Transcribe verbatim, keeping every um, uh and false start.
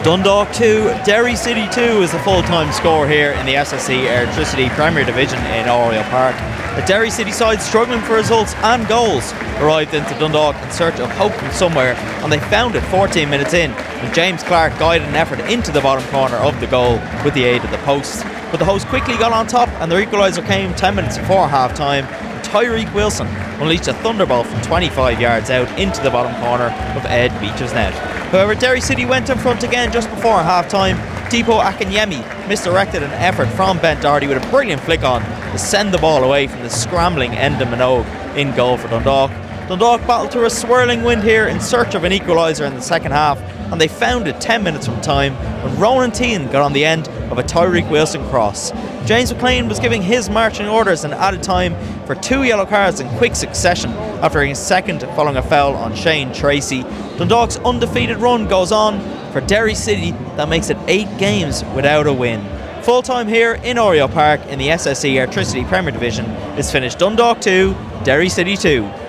Dundalk two, Derry City two is the full-time score here in the S S E Airtricity Premier Division in Oriel Park. The Derry City side, struggling for results and goals, arrived into Dundalk in search of hope from somewhere, and they found it fourteen minutes in when James Clark guided an effort into the bottom corner of the goal with the aid of the posts. But the hosts quickly got on top, and their equaliser came ten minutes before half-time. Tyreek Wilson unleashed a thunderbolt from twenty-five yards out into the bottom corner of Ed Beech's net. However, Derry City went in front again just before half-time. Deepo Akinyemi misdirected an effort from Ben Doherty with a brilliant flick on to send the ball away from the scrambling Enda Minogue in goal for Dundalk. Dundalk battled through a swirling wind here in search of an equaliser in the second half, and they found it ten minutes from time when Ronan Teahan got on the end of a Tyreek Wilson cross. James McLean was giving his marching orders and added time for two yellow cards in quick succession after his second following a foul on Shane Tracy. Dundalk's undefeated run goes on for Derry City that makes it eight games without a win. Full time here in Oriel Park in the S S E Airtricity Premier Division is finished Dundalk two, Derry City two.